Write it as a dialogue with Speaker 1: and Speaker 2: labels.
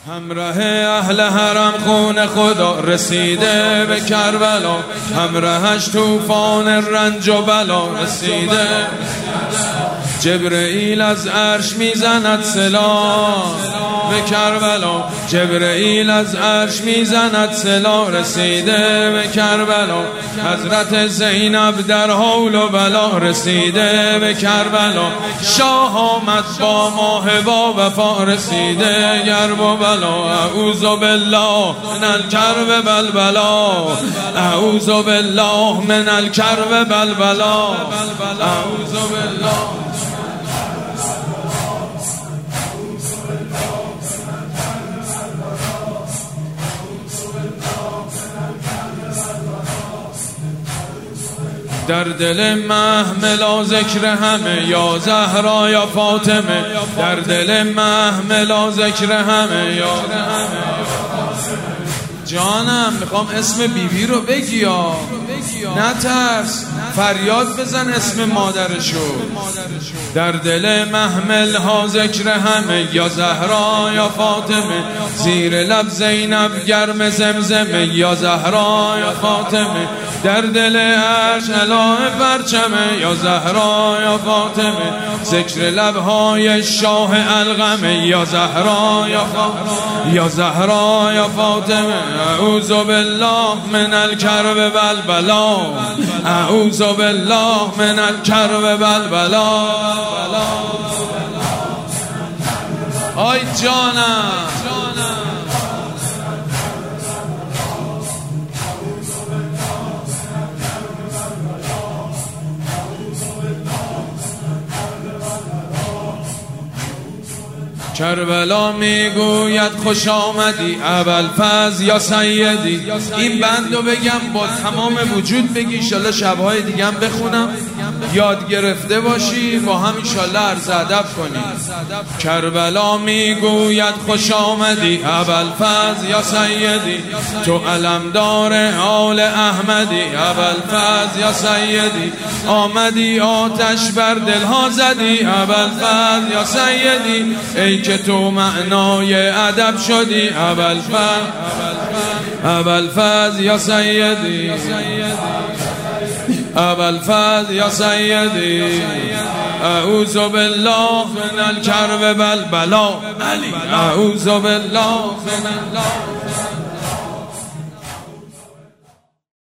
Speaker 1: همراه اهل حرم خون خدا رسیده به کربلا، همراهش طوفان رنج و بلا رسیده. جبرئیل از عرش میزند سلا به کربلا، جبرئیل از عرش میزند سلا رسیده به کربلا. حضرت زینب در حول و بلا رسیده به کربلا. شاه آمد با ماه با وفا رسیده گرب و بلا. اعوذ بالله من الکرب بلبلا، اعوذ بالله من الکرب بلبلا، اعوذ بالله. در دل محمل ذکر همه یا زهرا یا فاطمه، در دل محمل ذکر همه یا جانم میخوام اسم بیبی رو بگی یا نترس، فریاد بزن اسم مادرشو. در دل محمل ها ذکر همه یا زهرا یا فاطمه، زیر لب زینب گرم زمزمه یا زهرا یا فاطمه. در دل عرش علاه پرچمه یا زهرا یا فاطمه، ذکر لبهای شاه القمه یا زهرا یا فاطمه، یا زهرا یا فاطمه. اعوذ بالله من الکرب بلبلا، اعوذ بالله من الکرب بلبلا. آی جانم کربلا میگوید خوش آمدی ابوالفضل یا سیدی. این بندو بگم با تمام وجود بگی، انشالله شبهای دیگه هم بخونم، یاد گرفته باشی، با هم انشالله عرض ادب کنیم. کربلا میگوید خوش آمدی ابوالفضل یا سیدی، تو علمدار آل احمدی ابوالفضل یا سیدی. آمدی آتش بر دلها زدی ابوالفضل یا سیدی، ای که تو معنای ادب شدی ابوالفضل یا سیدی، ابوالفضل یا سیدی. اعوذ بالله من الکرب بلبلا، اعوذ بالله من